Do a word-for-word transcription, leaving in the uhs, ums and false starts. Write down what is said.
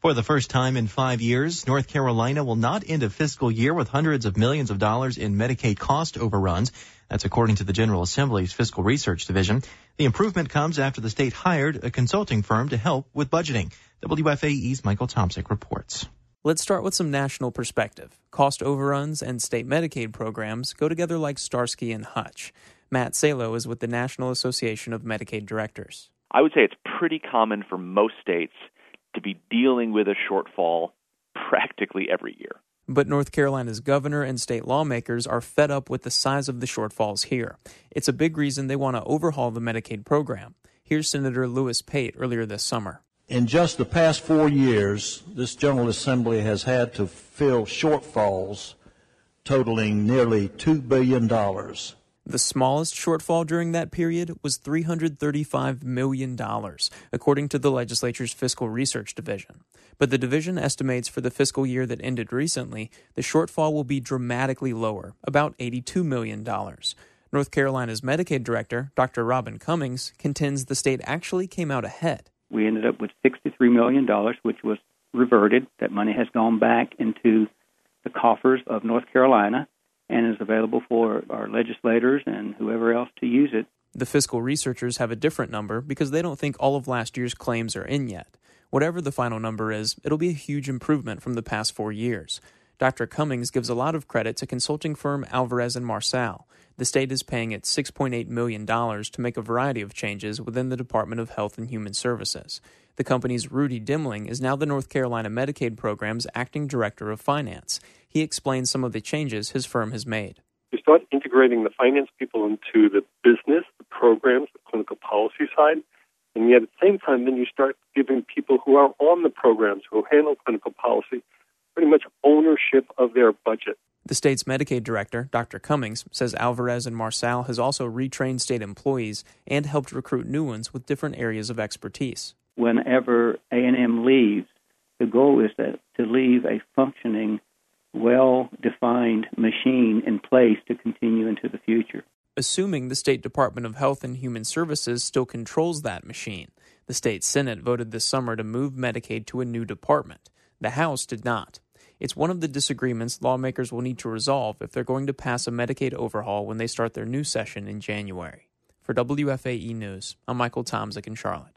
For the first time in five years, North Carolina will not end a fiscal year with hundreds of millions of dollars in Medicaid cost overruns. That's according to the General Assembly's Fiscal Research Division. The improvement comes after the state hired a consulting firm to help with budgeting. W F A E's Michael Tomczyk reports. Let's start with some national perspective. Cost overruns and state Medicaid programs go together like Starsky and Hutch. Matt Salo is with the National Association of Medicaid Directors. I would say it's pretty common for most states to be dealing with a shortfall practically every year. But North Carolina's governor and state lawmakers are fed up with the size of the shortfalls here. It's a big reason they want to overhaul the Medicaid program. Here's Senator Louis Pate earlier this summer. In just the past four years, this General Assembly has had to fill shortfalls totaling nearly two billion dollars. The smallest shortfall during that period was three hundred thirty-five million dollars, according to the legislature's Fiscal Research Division. But the division estimates for the fiscal year that ended recently, the shortfall will be dramatically lower, about eighty-two million dollars. North Carolina's Medicaid director, Doctor Robin Cummings, contends the state actually came out ahead. We ended up with sixty-three million dollars, which was reverted. That money has gone back into the coffers of North Carolina and is available for our legislators and whoever else to use it. The fiscal researchers have a different number because they don't think all of last year's claims are in yet. Whatever the final number is, it'll be a huge improvement from the past four years. Doctor Cummings gives a lot of credit to consulting firm Alvarez and Marsal. The state is paying it six point eight million dollars to make a variety of changes within the Department of Health and Human Services. The company's Rudy Dimling is now the North Carolina Medicaid program's acting director of finance. He explains some of the changes his firm has made. You start integrating the finance people into the business, the programs, the clinical policy side, and yet at the same time, then you start giving people who are on the programs, who handle clinical policy, pretty much ownership of their budget. The state's Medicaid director, Doctor Cummings, says Alvarez and Marsal has also retrained state employees and helped recruit new ones with different areas of expertise. Whenever A and M leaves, the goal is that, to leave a functioning, well-defined machine in place to continue into the future. Assuming the State Department of Health and Human Services still controls that machine. The state Senate voted this summer to move Medicaid to a new department. The House did not. It's one of the disagreements lawmakers will need to resolve if they're going to pass a Medicaid overhaul when they start their new session in January. For W F A E News, I'm Michael Tomczyk in Charlotte.